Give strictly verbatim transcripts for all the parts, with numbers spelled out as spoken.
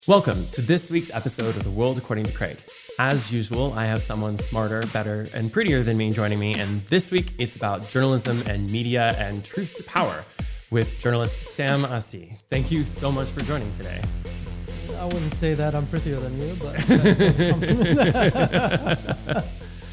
Welcome to this week's episode of The World According to Craig. As usual, I have someone smarter, better, and prettier than me joining me, and this week it's about journalism and media and truth to power with journalist Sam Assi. Thank you so much for joining today. I wouldn't say that I'm prettier than you, but that's a compliment.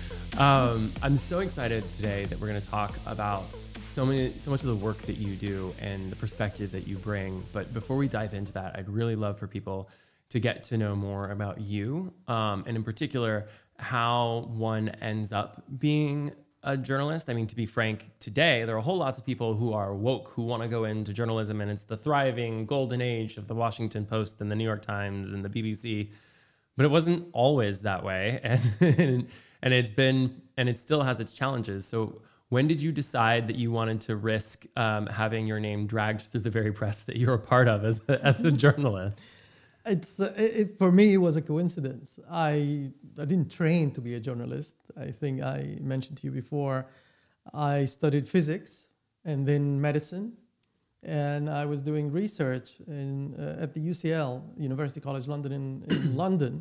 um, I'm so excited today that we're going to talk about so many, so much of the work that you do and the perspective that you bring. But before we dive into that, I'd really love for people to get to know more about you, um, and in particular, how one ends up being a journalist. I mean, to be frank, today, there are a whole lots of people who are woke, who want to go into journalism, and it's the thriving golden age of the Washington Post and the New York Times and the B B C. But it wasn't always that way. And, and it's been, and it still has its challenges. So when did you decide that you wanted to risk um, having your name dragged through the very press that you're a part of as a, as a journalist? It's uh, it, for me, it was a coincidence. I I didn't train to be a journalist. I think I mentioned to you before, I studied physics and then medicine, and I was doing research in uh, at the U C L, University College London in, in London,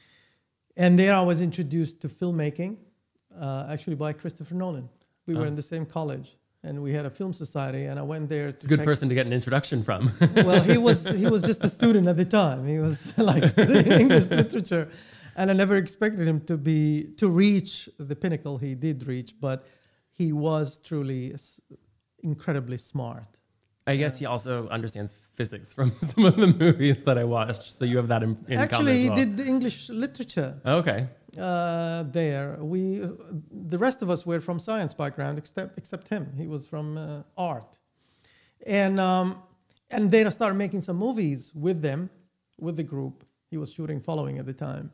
and there I was introduced to filmmaking, uh, actually by Christopher Nolan. We were oh. in the same college, and we had a film society, and I went there to It's a good check. person to get an introduction from. Well, he was he was just a student at the time. He was like studying English literature, and I never expected him to be to reach the pinnacle he did reach. But he was truly s- incredibly smart. I guess he also understands physics from some of the movies that I watched. So you have that in, in Actually, common as well. he did the English literature. Okay. Uh, there, we uh, the rest of us were from science background, except except him. He was from uh, art, and um, and then I started making some movies with them, with the group. He was shooting Following at the time,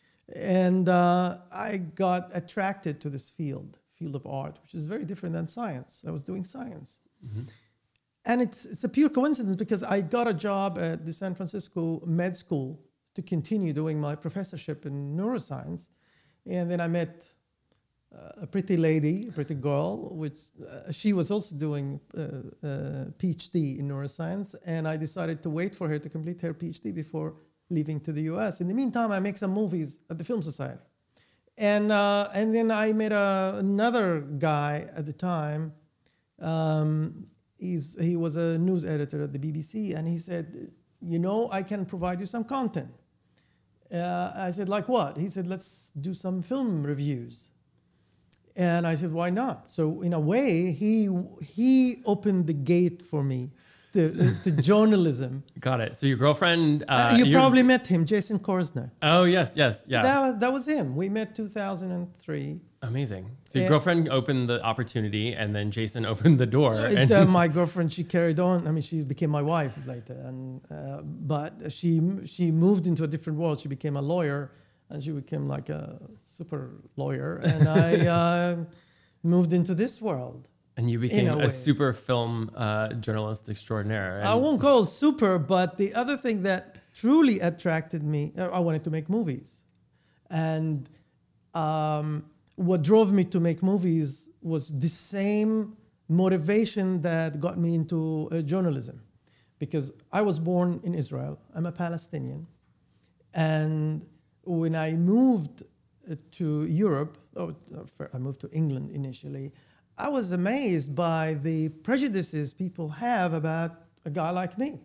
and uh, I got attracted to this field, field of art, which is very different than science. I was doing science, mm-hmm. and it's it's a pure coincidence because I got a job at the San Francisco Med School to continue doing my professorship in neuroscience. And then I met uh, a pretty lady, a pretty girl, which uh, she was also doing uh, a PhD in neuroscience. And I decided to wait for her to complete her PhD before leaving to the U S. In the meantime, I make some movies at the Film Society. And uh, and then I met a, another guy at the time. Um, he's, he was a news editor at the B B C. And he said, you know, I can provide you some content. Uh, I said, like what? He said, let's do some film reviews. And I said, why not? So in a way, he he opened the gate for me to, to journalism. Got it. So your girlfriend... Uh, uh, you probably met him, Jason Korsner. Oh, yes, yes, yeah. That was, that was him. We met two thousand three. Amazing. So your Yeah. girlfriend opened the opportunity, and then Jason opened the door. It, And uh, my girlfriend, she carried on. I mean, she became my wife later, and uh, but she she moved into a different world. She became a lawyer, and she became like a super lawyer. And I uh, moved into this world. And you became a a, way. super film uh, journalist extraordinaire. I And won't call it super, but the other thing that truly attracted me, uh, I wanted to make movies, and um, what drove me to make movies was the same motivation that got me into uh, journalism, because I was born in Israel. I'm a Palestinian, and when I moved uh, to Europe, oh, I moved to England initially, I was amazed by the prejudices people have about a guy like me.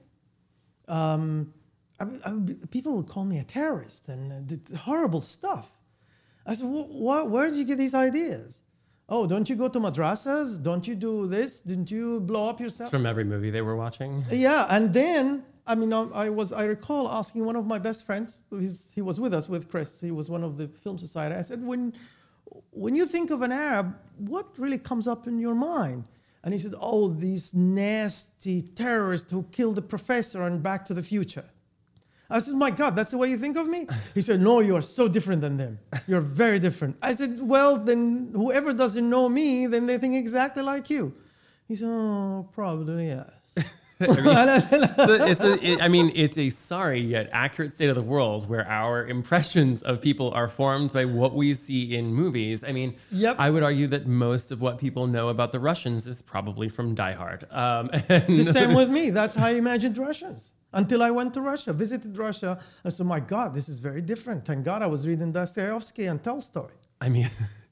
Um, I, I, people would call me a terrorist and uh, did horrible stuff. I said, wh- wh- where did you get these ideas? Oh, don't you go to madrasas? Don't you do this? Didn't you blow up yourself? it's from every movie they were watching. Yeah, and then, I mean, um, I was, I recall asking one of my best friends, he's, he was with us, with Chris, he was one of the Film Society. I said, when, when you think of an Arab, what really comes up in your mind? And he said, oh, these nasty terrorists who killed the professor in Back to the Future. I said, my God, that's the way you think of me? He said, no, you are so different than them. You're very different. I said, well, then whoever doesn't know me, then they think exactly like you. He said, oh, probably, yes. I mean, so it's a, it, I mean, it's a sorry yet accurate state of the world where our impressions of people are formed by what we see in movies. I mean, Yep. I would argue that most of what people know about the Russians is probably from Die Hard. Um, and The same with me. That's how I imagined Russians. until I went to Russia, visited Russia. I said, my God, this is very different. Thank God I was reading Dostoevsky and Tolstoy. I mean,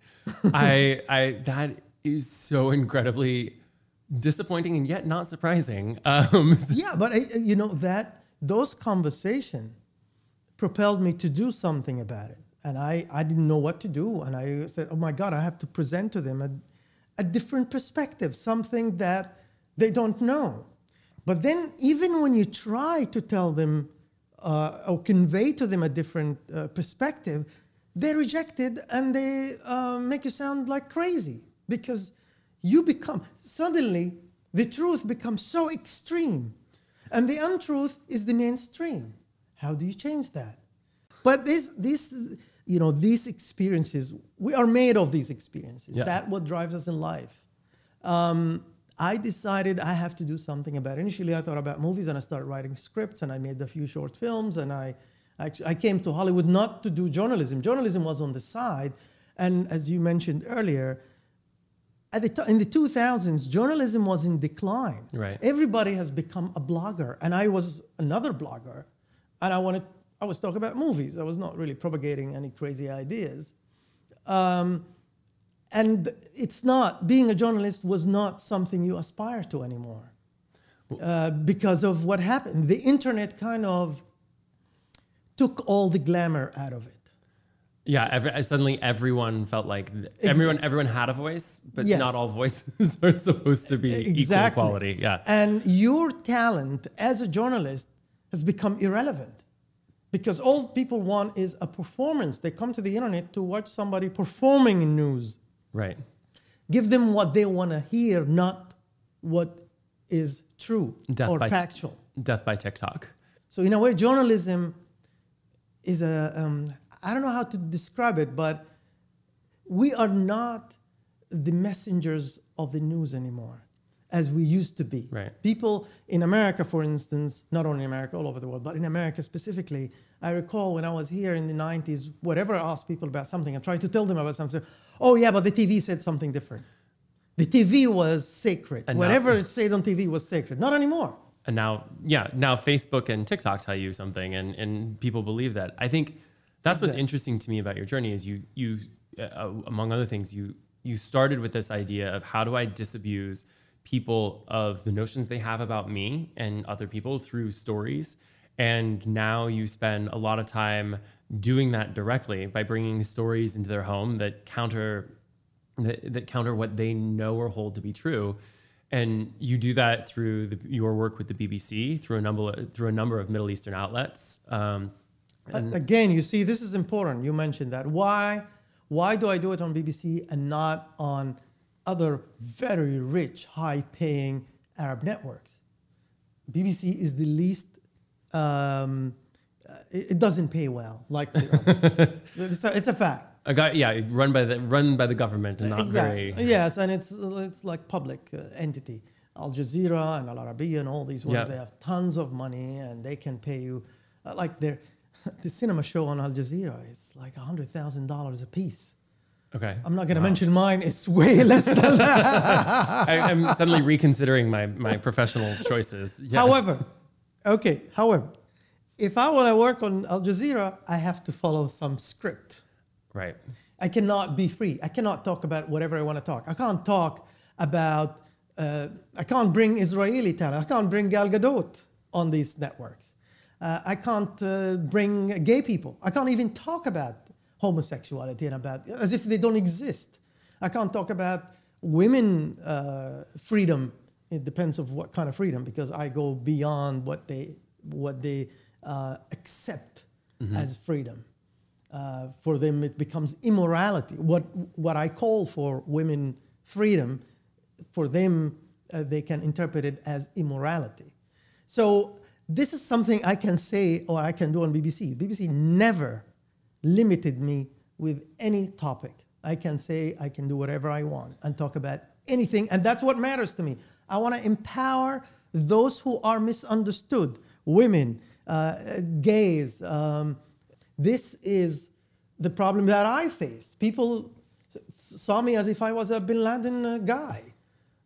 I, I, that is so incredibly disappointing and yet not surprising. Um, yeah, but I, you know, that those conversations propelled me to do something about it. And I, I didn't know what to do. And I said, oh my God, I have to present to them a, a different perspective, something that they don't know. But then even when you try to tell them uh, or convey to them a different uh, perspective, they reject it and they uh, make you sound like crazy, because you become, suddenly the truth becomes so extreme and the untruth is the mainstream. How do you change that? But this, this, you know, these experiences, we are made of these experiences. Yeah. That's what drives us in life. Um, I decided I have to do something about it. Initially, I thought about movies, and I started writing scripts, and I made a few short films, and I, actually, I came to Hollywood not to do journalism. Journalism was on the side, and as you mentioned earlier, at the t- in the two thousands, journalism was in decline. Right. Everybody has become a blogger, and I was another blogger, and I wanted, I was talking about movies. I was not really propagating any crazy ideas. Um, and it's not, being a journalist was not something you aspire to anymore uh, because of what happened. The internet kind of took all the glamour out of it. Yeah, every, suddenly everyone felt like th- everyone everyone had a voice, but Yes. not all voices are supposed to be Exactly. equal quality. Yeah. And your talent as a journalist has become irrelevant, because all people want is a performance. They come to the internet to watch somebody performing in news. Right. Give them what they want to hear, not what is true Death or by t- factual. Death by TikTok. So in a way, journalism is a, um, I don't know how to describe it, but we are not the messengers of the news anymore as we used to be. Right. People in America, for instance, not only in America, all over the world, but in America specifically, I recall when I was here in the nineties, whatever I asked people about something, I tried to tell them about something. Oh yeah, but the T V said something different. The T V was sacred. And Whatever now- it said on T V was sacred. Not anymore. And now, yeah, now Facebook and TikTok tell you something, and, and people believe that. I think that's what's Exactly. interesting to me about your journey is you, you uh, among other things, you you started with this idea of how do I disabuse people of the notions they have about me and other people through stories. And now you spend a lot of time doing that directly by bringing stories into their home that counter that, that counter what they know or hold to be true. And you do that through the, your work with the B B C, through a number through a number of Middle Eastern outlets. Um, A- Again, you see, this is important. You mentioned that. Why, why do I do it on B B C and not on other very rich, high-paying Arab networks? B B C is the least. Um, uh, it, it doesn't pay well like the others. it's, a, it's a fact. a guy, yeah, run by the run by the government and not Exactly. very. Yes, and it's it's like public uh, entity. Al Jazeera and Al Arabiya and all these ones, Yeah. they have tons of money and they can pay you. Uh, like their the cinema show on Al Jazeera, it's like a hundred thousand dollars a piece. Okay. I'm not going to Wow. mention mine. It's way less than that. I, I'm suddenly reconsidering my my professional choices. Yes. However, okay. However, if I want to work on Al Jazeera, I have to follow some script. right. I cannot be free. I cannot talk about whatever I want to talk. I can't talk about, uh, I can't bring Israeli talent. I can't bring Gal Gadot on these networks. Uh, I can't uh, bring gay people. I can't even talk about homosexuality and about, as if they don't exist. I can't talk about women uh, freedom. It depends of what kind of freedom, because I go beyond what they, what they uh, accept as freedom. Uh, for them, it becomes immorality. What what I call for women freedom, for them, uh, they can interpret it as immorality. So this is something I can say or I can do on B B C. B B C never limited me with any topic. I can say I can do whatever I want and talk about anything, and that's what matters to me. I want to empower those who are misunderstood, women, uh, gays. Um, This is the problem that I face. People s- saw me as if I was a Bin Laden uh, guy.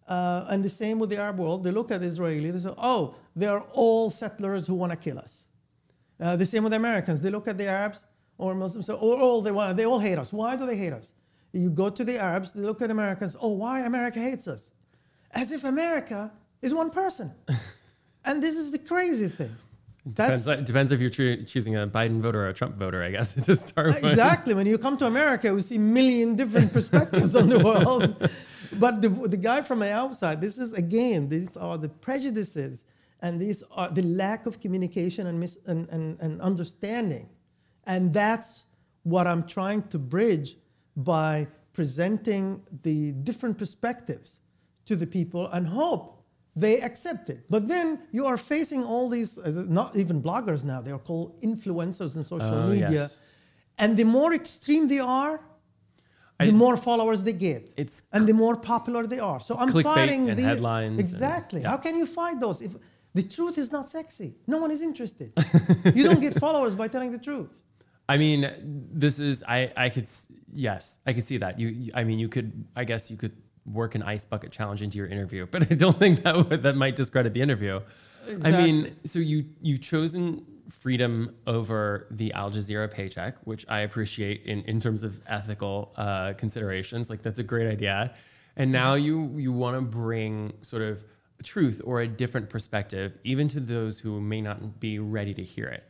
Uh, and the same with the Arab world. They look at Israeli, they say, oh, they are all settlers who want to kill us. Uh, the same with the Americans. They look at the Arabs or Muslims, say, oh, all they want, they all hate us. Why do they hate us? You go to the Arabs, they look at Americans, oh, why America hates us? As if America is one person. And this is the crazy thing. That's, depends, depends if you're choo- choosing a Biden voter or a Trump voter, I guess, to start with. Exactly. When you come to America, we see a million different perspectives on the world. But the, the guy from the outside, this is, again, these are the prejudices and these are the lack of communication and, mis- and, and, and understanding. And that's what I'm trying to bridge by presenting the different perspectives to the people and hope they accept it. But then you are facing all these, not even bloggers now, they are called influencers in social oh, media. Yes. And the more extreme they are, I, the more followers they get. It's and the more popular they are. So I'm clickbait fighting and these. Headlines. Exactly. And, yeah. How can you fight those? If the truth is not sexy, no one is interested. You don't get followers by telling the truth. I mean, this is, I, I could, yes, I could see that. You, you, I mean, you could, I guess you could work an ice bucket challenge into your interview, but I don't think that would, that might discredit the interview. Exactly. I mean, so you, you've chosen freedom over the Al Jazeera paycheck, which I appreciate in, in terms of ethical uh, considerations. Like that's a great idea. And now you, you want to bring sort of truth or a different perspective, even to those who may not be ready to hear it.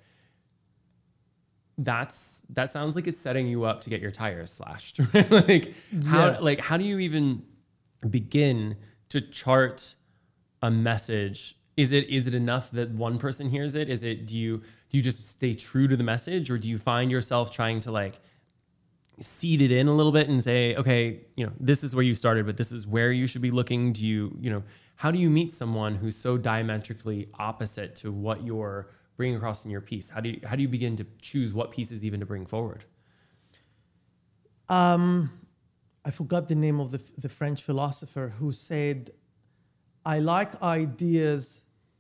That's that sounds like it's setting you up to get your tires slashed. Right? like how Yes. like how do you even begin to chart a message? Is it is it enough that one person hears it? Is it do you do you just stay true to the message, or do you find yourself trying to like seed it in a little bit and say, okay, you know, this is where you started, but this is where you should be looking? Do you you know how do you meet someone who's so diametrically opposite to what you're bringing across in your piece? How do you how do you begin to choose what pieces even to bring forward? Um, I forgot the name of the, the French philosopher who said, I like ideas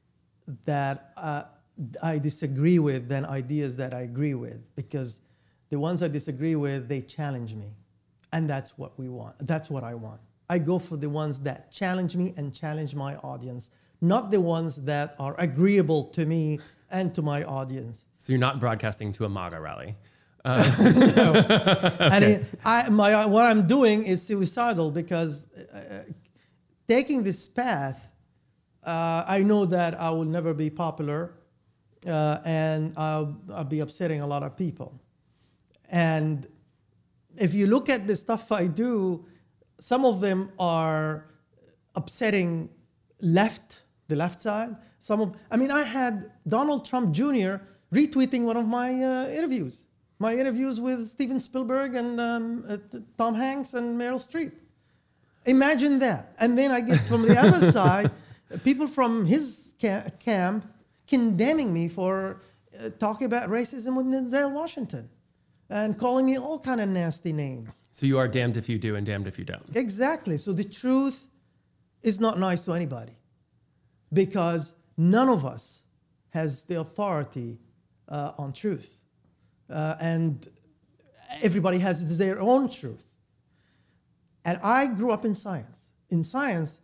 that uh, I disagree with than ideas that I agree with, because the ones I disagree with, they challenge me. And that's what we want. That's what I want. I go for the ones that challenge me and challenge my audience, not the ones that are agreeable to me and to my audience. So you're not broadcasting to a MAGA rally. Uh, no. okay. And it, I, my, what I'm doing is suicidal, because uh, taking this path, uh, I know that I will never be popular, uh, and I'll, I'll be upsetting a lot of people. And if you look at the stuff I do, some of them are upsetting left, the left side. Some of, I mean, I had Donald Trump Junior retweeting one of my uh, interviews, my interviews with Steven Spielberg and um, uh, Tom Hanks and Meryl Streep. Imagine that. And then I get from the other side, people from his ca- camp condemning me for uh, talking about racism with Denzel Washington and calling me all kind of nasty names. So you are damned if you do and damned if you don't. Exactly. So the truth is not nice to anybody, because none of us has the authority uh, on truth. Uh, and everybody has their own truth. And I grew up in science. In science,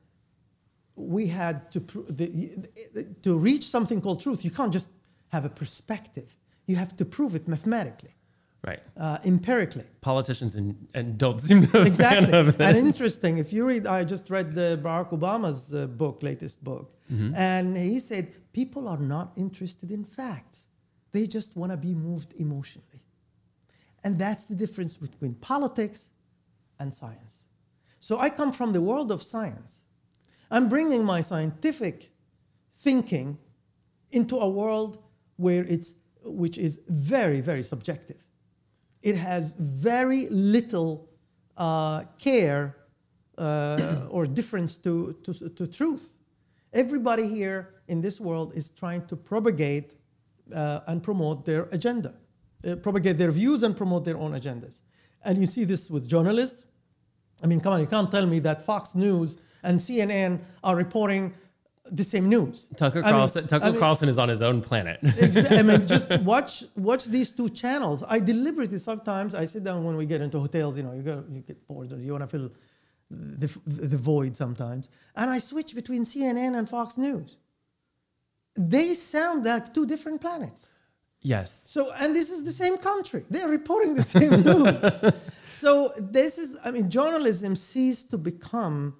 we had to, pr- the, to reach something called truth, you can't just have a perspective. You have to prove it mathematically. Right. Uh, empirically. Politicians and, and don't seem to Exactly. of this. And interesting, if you read, I just read the Barack Obama's uh, book, latest book, mm-hmm. and he said, people are not interested in facts. They just want to be moved emotionally. And that's the difference between politics and science. So I come from the world of science. I'm bringing my scientific thinking into a world where it's, which is very, very subjective. It has very little uh, care uh, or difference to, to, to truth. Everybody here in this world is trying to propagate uh, and promote their agenda, uh, propagate their views and promote their own agendas. And you see this with journalists. I mean, come on, you can't tell me that Fox News and C N N are reporting the same news. Tucker I Carlson, mean, Tucker I mean, Carlson is on his own planet. exa- I mean, just watch watch these two channels. I deliberately sometimes I sit down when we get into hotels. You know, you go you get bored or you want to fill the, the void sometimes, and I switch between C N N and Fox News. They sound like two different planets. Yes. So, and this is the same country. They're reporting the same news. So this is, I mean, journalism ceased to become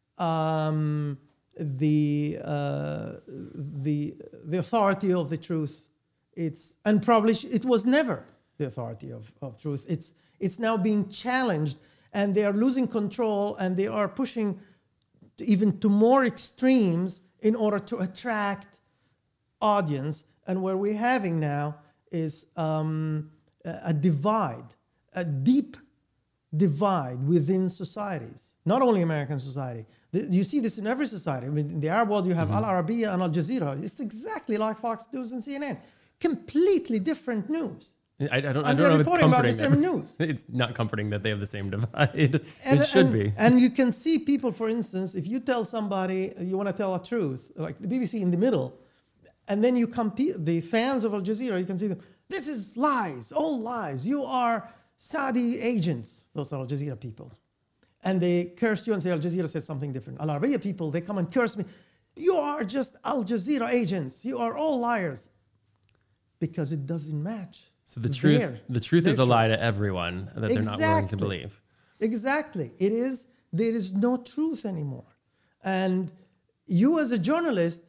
um, the uh, the the authority of the truth. It's and probably sh- it was never the authority of, of truth. It's it's now being challenged, and they are losing control, and they are pushing to even to more extremes in order to attract audience. And what we're having now is um, a, a divide, a deep divide within societies, not only American society. The, you see this in every society. I mean, in the Arab world, you have mm-hmm. Al Arabiya and Al Jazeera. It's exactly like Fox News and C N N. Completely different news. I, I don't, I and don't know if it's comforting. About the same news. It's not comforting that they have the same divide. And, it should and, be. And you can see people, for instance, if you tell somebody you want to tell a truth, like the B B C in the middle, and then you compete, the fans of Al Jazeera, you can see them, this is lies, all lies. You are Saudi agents, those are Al Jazeera people. And they curse you and say Al Jazeera said something different. Al Arabiya people, they come and curse me. You are just Al Jazeera agents. You are all liars. Because it doesn't match. So the truth, their, the truth is a truth. lie to everyone that they're exactly. not willing to believe. Exactly. It is, there is no truth anymore. And you as a journalist,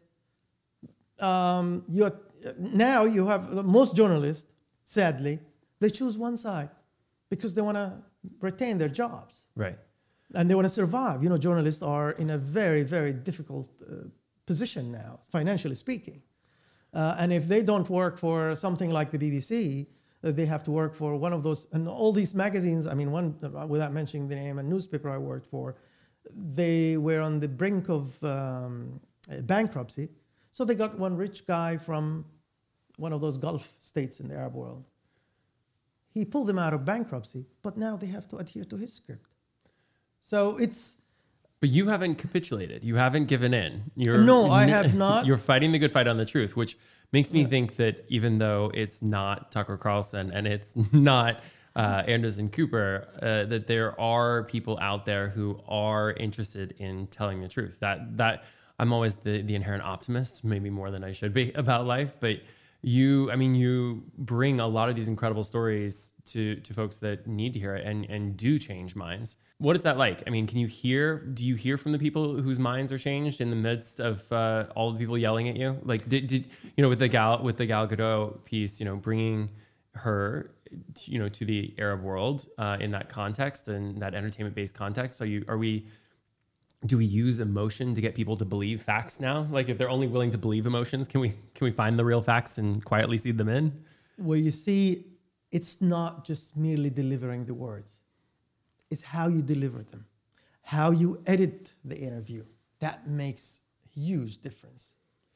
um, you're, now you have, most journalists, sadly, they choose one side because they want to retain their jobs. Right. And they want to survive. You know, journalists are in a very, very difficult uh, position now, financially speaking. Uh, and if they don't work for something like the B B C, uh, they have to work for one of those, and all these magazines, I mean, one, uh, without mentioning the name, a newspaper I worked for, they were on the brink of um, bankruptcy. So they got one rich guy from one of those Gulf states in the Arab world. He pulled them out of bankruptcy, but now they have to adhere to his script. So it's... But you haven't capitulated. You haven't given in. You're, no, I have not. You're fighting the good fight on the truth, which makes me yeah. think that even though it's not Tucker Carlson and it's not uh, Anderson Cooper, uh, that there are people out there who are interested in telling the truth. That that I'm always the, the inherent optimist, maybe more than I should be about life. But you, I mean, you bring a lot of these incredible stories to to folks that need to hear it and and do change minds. What is that like? I mean, can you hear, do you hear from the people whose minds are changed in the midst of uh, all the people yelling at you? Like, did, did you know, with the Gal, with the Gal Gadot piece, you know, bringing her, you know, to the Arab world uh, in that context and that entertainment-based context, are you, are we, do we use emotion to get people to believe facts now? Like, if they're only willing to believe emotions, can we, can we find the real facts and quietly seed them in? Well, you see, it's not just merely delivering the words. It's how you deliver them, how you edit the interview. That makes a huge difference.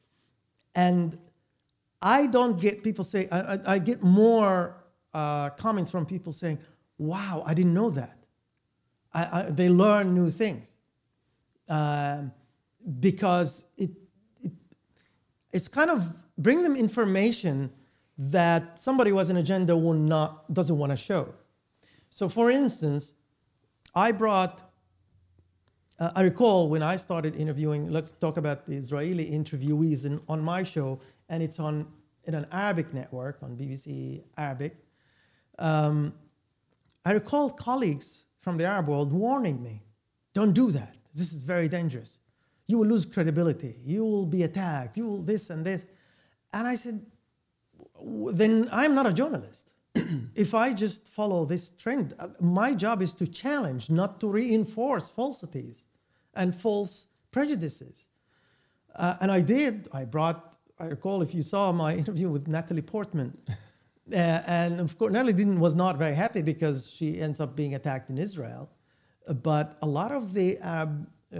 And I don't get people say, I, I, I get more uh, comments from people saying, wow, I didn't know that. I, I, they learn new things. Um, because it, it it's kind of bring them information that somebody who has an agenda will not, doesn't want to show. So for instance, I brought, uh, I recall when I started interviewing, let's talk about the Israeli interviewees in, on my show, and it's on in an Arabic network, on B B C Arabic. Um, I recall colleagues from the Arab world warning me, don't do that. This is very dangerous. You will lose credibility. You will be attacked. You will this and this. And I said, then I'm not a journalist. If I just follow this trend, my job is to challenge, not to reinforce falsities and false prejudices. Uh, and I did. I brought, I recall if you saw my interview with Natalie Portman, uh, and of course Natalie didn't, was not very happy because she ends up being attacked in Israel. Uh, but a lot of the Arab uh,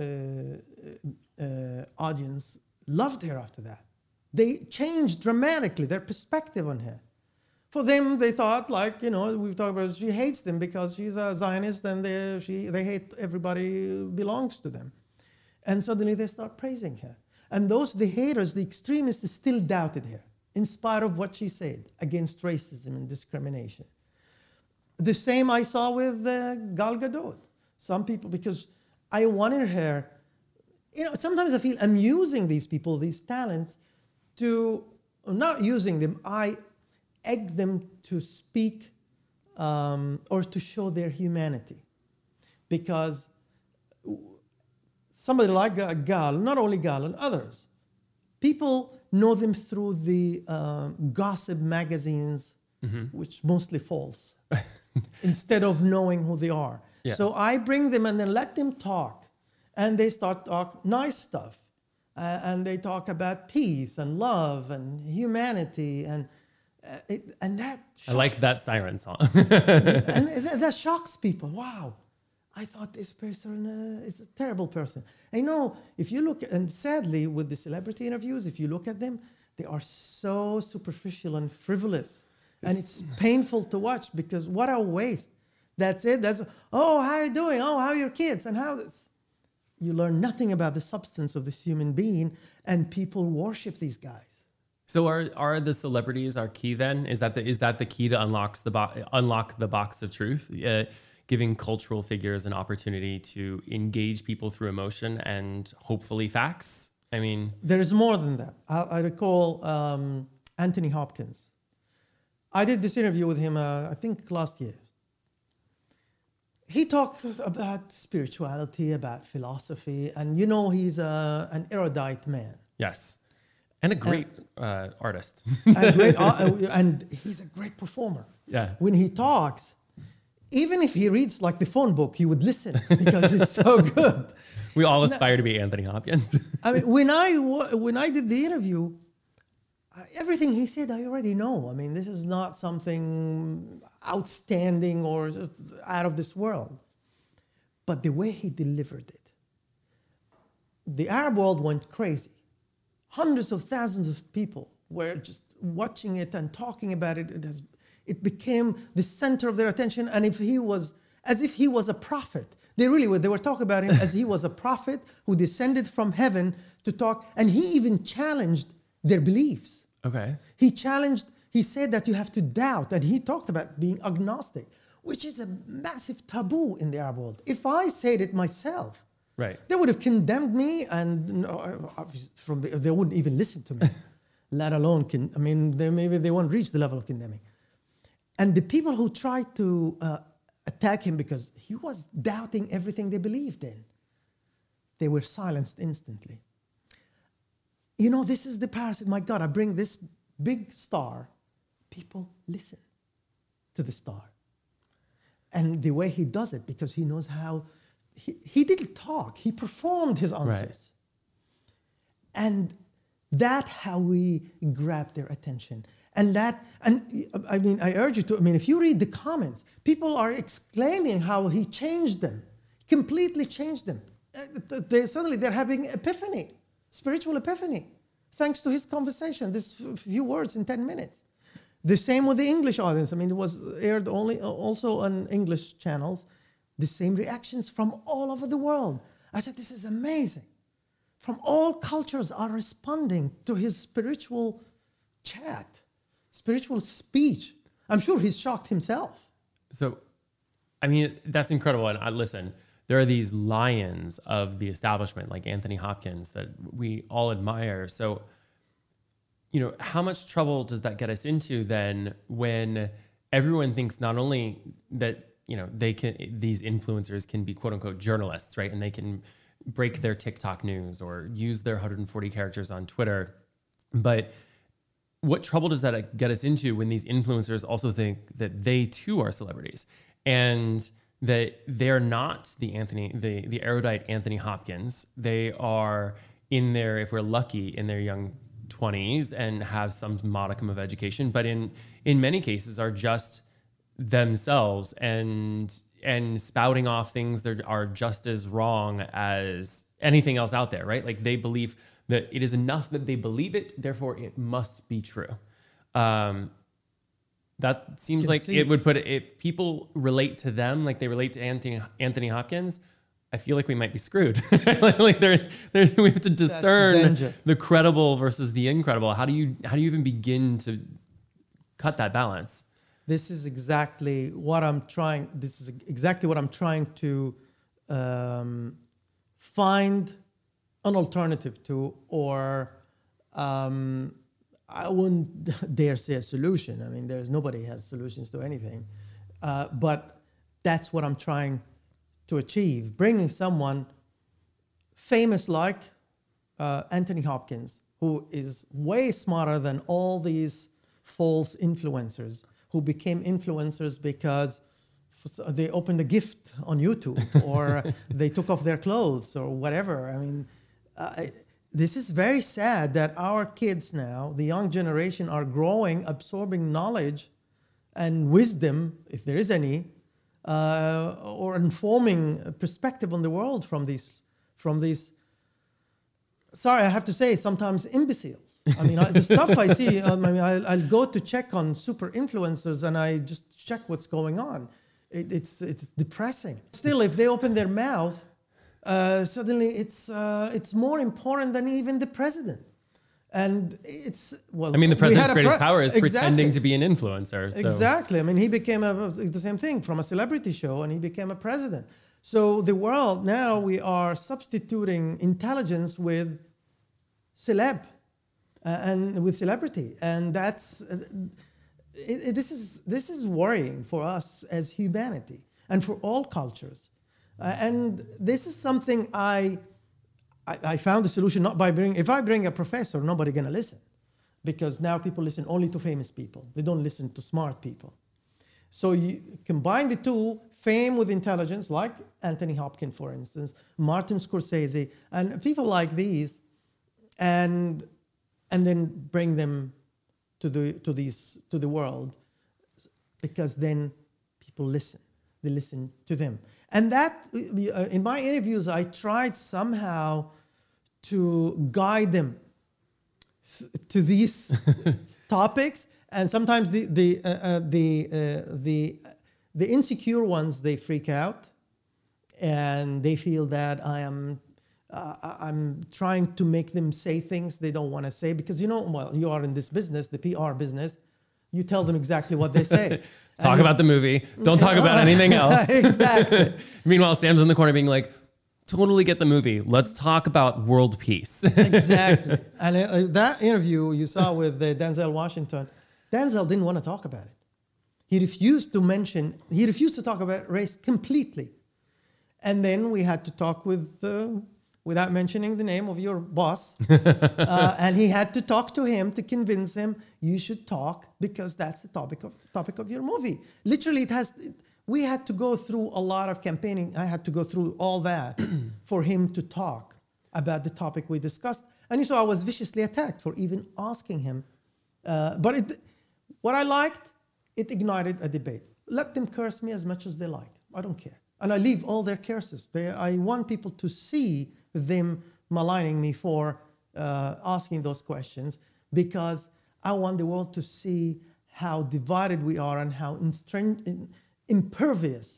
uh, audience loved her after that. They changed dramatically their perspective on her. For them, they thought, like, you know, we've talked about, she hates them because she's a Zionist and they, she, they hate everybody who belongs to them. And suddenly they start praising her. And those, the haters, the extremists, still doubted her, in spite of what she said against racism and discrimination. The same I saw with uh, Gal Gadot. Some people, because I wanted her, you know, sometimes I feel I'm using these people, these talents, to, not using them, I egg them to speak um, or to show their humanity. Because somebody like Gal, not only Gal, and others, people know them through the uh, gossip magazines, mm-hmm. which mostly false, instead of knowing who they are. Yeah. So I bring them and then let them talk, and they start talk nice stuff, uh, and they talk about peace and love and humanity, and uh, it, and that. I like that siren song. And th- that shocks people. Wow. I thought this person uh, is a terrible person. I know if you look, and sadly with the celebrity interviews, if you look at them, they are so superficial and frivolous. It's, and it's painful to watch because what a waste. That's it. That's, oh, how are you doing? Oh, how are your kids? And how this? You learn nothing about the substance of this human being, and people worship these guys. So are are the celebrities our key then? Is that the, is that the key to unlocks the bo- unlock the box of truth? Uh, giving cultural figures an opportunity to engage people through emotion and hopefully facts? I mean... There is more than that. I, I recall um, Anthony Hopkins. I did this interview with him, uh, I think last year. He talked about spirituality, about philosophy, and you know he's a, an erudite man. Yes. And a great uh, artist. a great, uh, and he's a great performer. Yeah. When he talks... Even if he reads like the phone book, he would listen because he's so good. We all aspire to be Anthony Hopkins. I mean, when I when I did the interview, everything he said I already know. I mean, this is not something outstanding or out of this world. But the way he delivered it, the Arab world went crazy. Hundreds of thousands of people were just watching it and talking about it. It has. It became the center of their attention, and if he was, as if he was a prophet. They really were. They were talking about him as he was a prophet who descended from heaven to talk, and he even challenged their beliefs. Okay. He challenged, he said that you have to doubt, and he talked about being agnostic, which is a massive taboo in the Arab world. If I said it myself, right, they would have condemned me, and uh, from the, they wouldn't even listen to me, let alone, con- I mean, they, maybe they won't reach the level of condemning. And the people who tried to uh, attack him because he was doubting everything they believed in, they were silenced instantly. You know, this is the parasite. My God, I bring this big star. People listen to the star. And the way he does it, because he knows how, he, he didn't talk. He performed his answers. Right. And that's how we grab their attention. And that, and I mean, I urge you to, I mean, if you read the comments, people are exclaiming how he changed them, completely changed them. They, suddenly they're having epiphany, spiritual epiphany, thanks to his conversation, this few words in ten minutes. The same with the English audience. I mean, it was aired only also on English channels. The same reactions from all over the world. I said, this is amazing. From all cultures are responding to his spiritual chat. Spiritual speech. I'm sure he's shocked himself. So, I mean, that's incredible. And I, listen, there are these lions of the establishment like Anthony Hopkins that we all admire. So, you know, how much trouble does that get us into then when everyone thinks not only that, you know, they can, these influencers can be quote unquote journalists, right? And they can break their TikTok news or use their one hundred forty characters on Twitter, but what trouble does that get us into when these influencers also think that they too are celebrities and that they're not the Anthony, the, the erudite Anthony Hopkins? They are in their, if we're lucky, in their young twenties and have some modicum of education, but in, in many cases are just themselves and, and spouting off things that are just as wrong as anything else out there, right? Like they believe that it is enough that they believe it, therefore it must be true. Um, that seems like it would put it, if people relate to them like they relate to Anthony, Anthony Hopkins, I feel like we might be screwed. like they're, they're, we have to discern the, the credible versus the incredible. How do you how do you even begin to cut that balance? This is exactly what I'm trying. This is exactly what I'm trying to um, find an alternative to, or um, I wouldn't dare say a solution. I mean, there's nobody has solutions to anything, uh, but that's what I'm trying to achieve: bringing someone famous like uh, Anthony Hopkins, who is way smarter than all these false influencers who became influencers because they opened a gift on YouTube or they took off their clothes or whatever. I mean, uh, this is very sad that our kids now, the young generation, are growing, absorbing knowledge and wisdom, if there is any, uh, or informing perspective on the world from these, from these. Sorry, I have to say, sometimes imbeciles. I mean, I, the stuff I see. Um, I mean, I'll, I'll go to check on super influencers, and I just check what's going on. It, it's it's depressing. Still, if they open their mouth, uh, suddenly it's uh, it's more important than even the president. And it's well. I mean, the president's greatest pre- power is exactly. pretending to be an influencer. So. Exactly. I mean, he became a, the same thing from a celebrity show, and he became a president. So the world now, we are substituting intelligence with celeb uh, and with celebrity, and that's. Uh, It, it, this is this is worrying for us as humanity and for all cultures, uh, and this is something I, I I found the solution not by bringing. If I bring a professor, nobody gonna listen, because now people listen only to famous people. They don't listen to smart people. So you combine the two, fame with intelligence, like Anthony Hopkins, for instance, Martin Scorsese, and people like these, and and then bring them to the to these to the world, because then people listen. They listen to them, and that uh, in my interviews I tried somehow to guide them to these topics, and sometimes the the uh, uh, the uh, the the insecure ones, they freak out, and they feel that I am. Uh, I'm trying to make them say things they don't want to say, because, you know, well, you are in this business, the P R business. You tell them exactly what they say. Talk and about the movie. Don't talk about anything else. Exactly. Meanwhile, Sam's in the corner being like, totally get the movie. Let's talk about world peace. Exactly. And uh, that interview you saw with uh, Denzel Washington, Denzel didn't want to talk about it. He refused to mention, he refused to talk about race completely. And then we had to talk with... Uh, without mentioning the name of your boss. uh, and he had to talk to him to convince him, you should talk because that's the topic of topic of your movie. Literally, it has. It, we had to go through a lot of campaigning. I had to go through all that for him to talk about the topic we discussed. And so I was viciously attacked for even asking him. Uh, but it, what I liked, it ignited a debate. Let them curse me as much as they like. I don't care. And I leave all their curses. They, I want people to see them maligning me for uh, asking those questions, because I want the world to see how divided we are and how instrin- impervious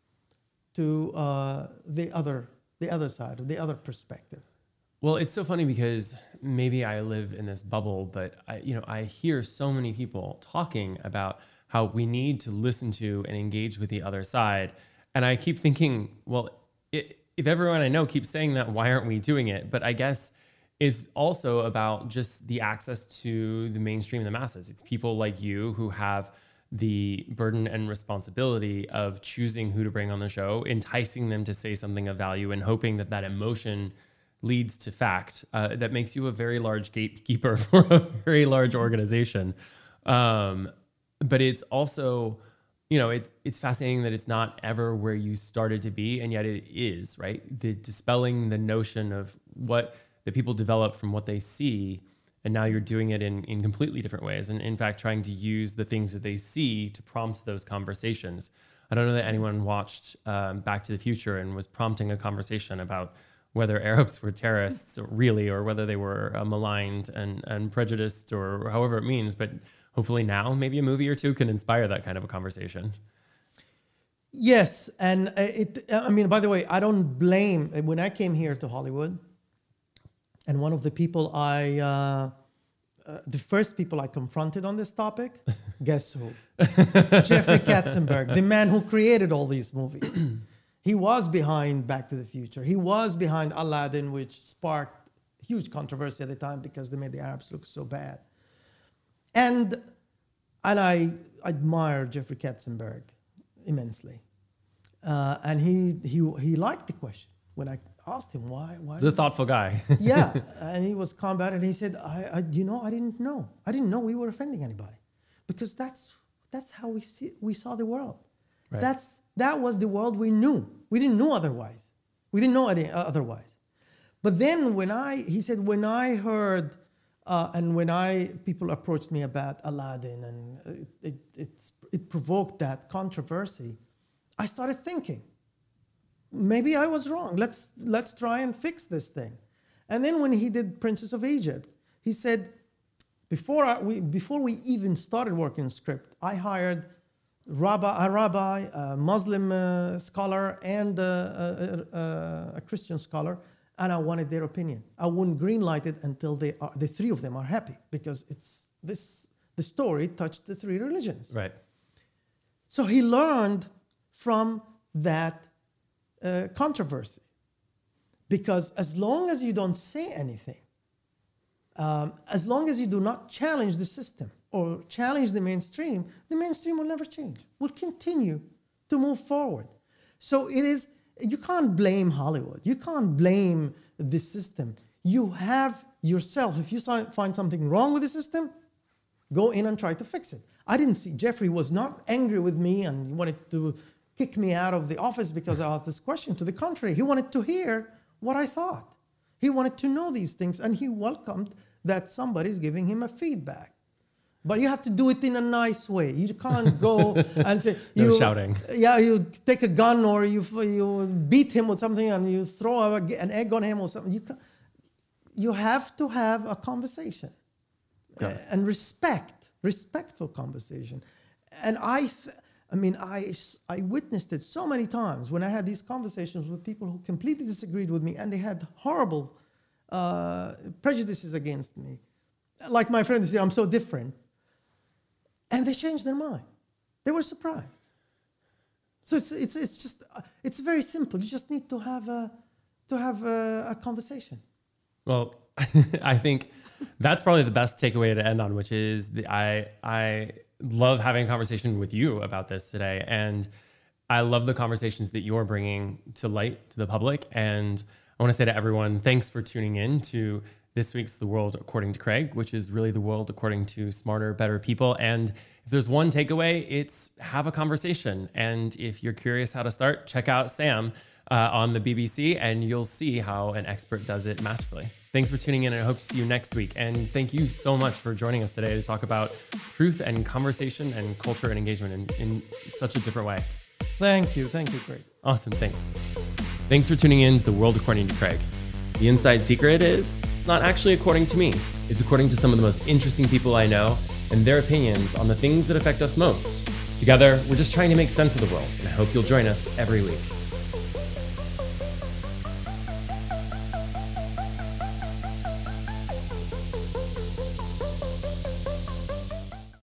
to uh, the other the other side, the other perspective. Well, it's so funny because maybe I live in this bubble, but I, you know, I hear so many people talking about how we need to listen to and engage with the other side, and I keep thinking, well, it. If everyone I know keeps saying that, why aren't we doing it? But I guess it's also about just the access to the mainstream and the masses. It's people like you who have the burden and responsibility of choosing who to bring on the show, enticing them to say something of value, and hoping that that emotion leads to fact. Uh, that makes you a very large gatekeeper for a very large organization. Um, but it's also... You know, it's it's fascinating that it's not ever where you started to be, and yet it is, right? The dispelling the notion of what the people develop from what they see, and now you're doing it in, in completely different ways, and in fact, trying to use the things that they see to prompt those conversations. I don't know that anyone watched um, Back to the Future and was prompting a conversation about whether Arabs were terrorists, or really, or whether they were uh, maligned and, and prejudiced, or however it means, but hopefully now maybe a movie or two can inspire that kind of a conversation. Yes, and it. I mean, by the way, I don't blame. When I came here to Hollywood, and one of the people I, uh, uh, the first people I confronted on this topic, guess who? Jeffrey Katzenberg, the man who created all these movies. He was behind Back to the Future. He was behind Aladdin, which sparked huge controversy at the time because they made the Arabs look so bad. And, and I admire Jeffrey Katzenberg immensely. Uh, and he, he, he liked the question when I asked him why. why He's a thoughtful guy. Yeah, and he was calm about it. And he said, I, I, you know, I didn't know. I didn't know we were offending anybody. Because that's, that's how we, see, we saw the world. Right. That's, that was the world we knew. We didn't know otherwise. We didn't know any, uh, otherwise. But then when I, he said, when I heard, uh, and when I, people approached me about Aladdin and it, it, it's, it provoked that controversy, I started thinking, maybe I was wrong. Let's, let's try and fix this thing. And then when he did Princess of Egypt, he said, before, I, we, before we even started working on script, I hired Rabbi, a rabbi, a Muslim uh, scholar, and uh, a, a, a Christian scholar, and I wanted their opinion. I wouldn't greenlight it until they are, the three of them are happy, because it's this the story touched the three religions. Right. So he learned from that uh, controversy, because as long as you don't say anything, um, as long as you do not challenge the system or challenge the mainstream, the mainstream will never change, will continue to move forward. So it is, you can't blame Hollywood. You can't blame the system. You have yourself, if you find something wrong with the system, go in and try to fix it. I didn't see, Jeffrey was not angry with me and he wanted to kick me out of the office because I asked this question. To the contrary, he wanted to hear what I thought. He wanted to know these things, and he welcomed that somebody's giving him a feedback. But you have to do it in a nice way. You can't go and say, no you, shouting. Yeah, you take a gun or you you beat him with something and you throw a, an egg on him or something. You can, you have to have a conversation uh, and respect, respectful conversation. And I, th- I mean, I I witnessed it so many times when I had these conversations with people who completely disagreed with me and they had horrible uh, prejudices against me. Like my friend said, I'm so different. And they changed their mind. They were surprised. So it's it's it's just uh, it's very simple. You just need to have a to have a, a conversation. Well, I think that's probably the best takeaway to end on, which is the, I I love having a conversation with you about this today, and I love the conversations that you're bringing to light to the public. And I want to say to everyone, thanks for tuning in to this week's The World According to Craig, which is really the world according to smarter, better people. And if there's one takeaway, it's have a conversation. And if you're curious how to start, check out Sam uh, on the B B C, and you'll see how an expert does it masterfully. Thanks for tuning in, and I hope to see you next week. And thank you so much for joining us today to talk about truth and conversation and culture and engagement in, in such a different way. Thank you. Thank you, Craig. Awesome. Thanks. Thanks for tuning in to The World According to Craig. The inside secret is not actually according to me. It's according to some of the most interesting people I know and their opinions on the things that affect us most. Together, we're just trying to make sense of the world, and I hope you'll join us every week.